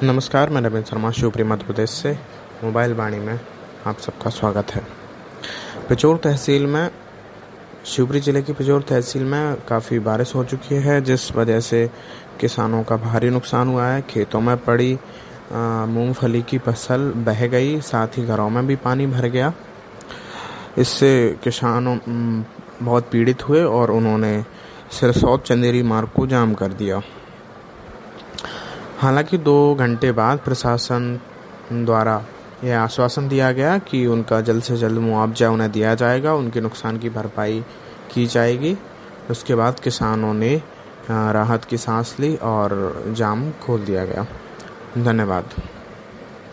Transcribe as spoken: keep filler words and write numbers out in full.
नमस्कार, मैं रविंद्र शर्मा शिवपुरी मध्य प्रदेश से मोबाइल वाणी में आप सबका स्वागत है। पिचौर तहसील में शिवपुरी ज़िले की पिचौर तहसील में काफ़ी बारिश हो चुकी है, जिस वजह से किसानों का भारी नुकसान हुआ है। खेतों में पड़ी मूंगफली की फसल बह गई, साथ ही घरों में भी पानी भर गया। इससे किसानों बहुत पीड़ित हुए और उन्होंने सिरसौद चंदेरी मार्ग को जाम कर दिया। हालांकि दो घंटे बाद प्रशासन द्वारा यह आश्वासन दिया गया कि उनका जल्द से जल्द मुआवजा उन्हें दिया जाएगा, उनके नुकसान की भरपाई की जाएगी। उसके बाद किसानों ने राहत की सांस ली और जाम खोल दिया गया। धन्यवाद।